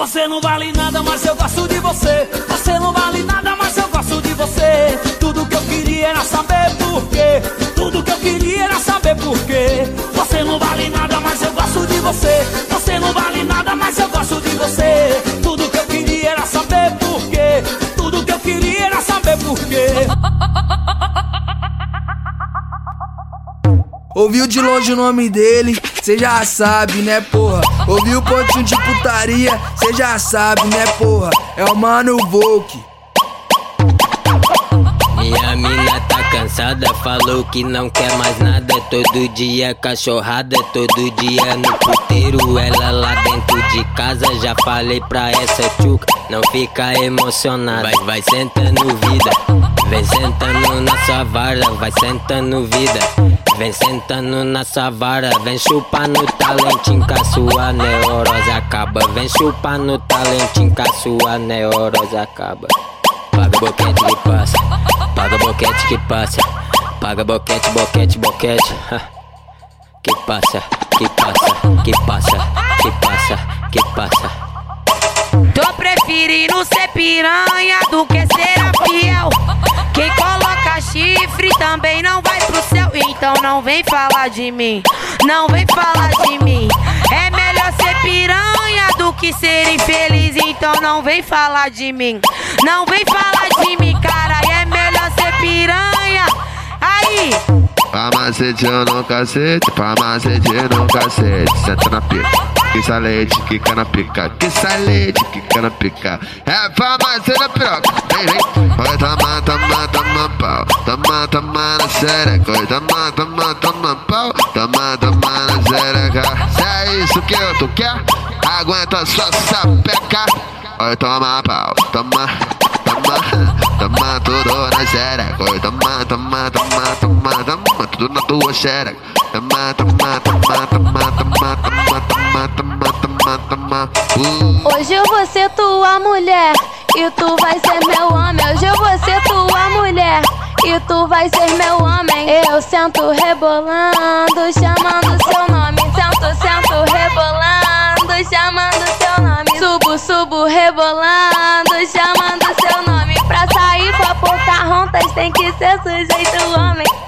Você não vale nada, mas eu gosto de você. Você não vale nada, mas eu gosto de você. Tudo que eu queria era saber por quê. Tudo que eu queria era saber por quê. Você não vale nada, mas eu gosto de você. Você não vale nada, mas eu gosto de você. Tudo que eu queria era saber por quê. Tudo que eu queria era saber por quê. Ouviu de longe o nome dele, cê já sabe, né, porra. Ouviu o pontinho de putaria, cê já sabe, né, porra. É o Mano Volk. Minha mina tá cansada, falou que não quer mais nada. Todo dia cachorrada, todo dia no puteiro. Ela lá dentro de casa, já falei pra essa tchuca não fica emocionada. Vai sentando vida, vem sentando na sua vara. Vai sentando vida, vem sentando na sua vara. Vem chupar no talentinho que a sua neurose acaba. Vem chupar no talentinho que a sua neurose acaba. Paga boquete que passa, paga boquete que passa. Paga boquete, boquete, boquete. Que passa, que passa, que passa, que passa, que passa. Tô preferindo ser piranha do que ser a fiel. Quem coloca chifre também não vai pro céu. Então não vem falar de mim, não vem falar de mim. É melhor ser piranha do que ser infeliz. Então não vem falar de mim, não vem falar de mim, cara. É melhor ser piranha. Aí pra macete no cacete, pra macete no cacete. Senta na pica, que sai leite, quica na pica. Que sai leite, quica na pica. É pra macete na piroca, vem, vem. Oi, toma, toma, toma pau. Toma, toma na xereca. Oi, toma, toma, toma pau. Toma, toma na xereca. Se é isso que tu quer, aguenta sua sapeca. Oi, toma pau, toma, toma, toma tudo na xereca. Oi, toma, toma, toma, toma, toma tudo na tua xereca. Toma, toma, toma, toma, toma, toma, toma, toma, toma, toma. Hoje eu vou ser tua mulher e tu vai ser meu homem. Hoje eu vou ser tua mulher e tu vai ser meu homem. Eu sento rebolando, chamando seu nome. Sento, sento rebolando, chamando seu nome. Subo, subo rebolando, chamando seu nome. Pra sair com a Pocahontas tem que ser sujeito homem.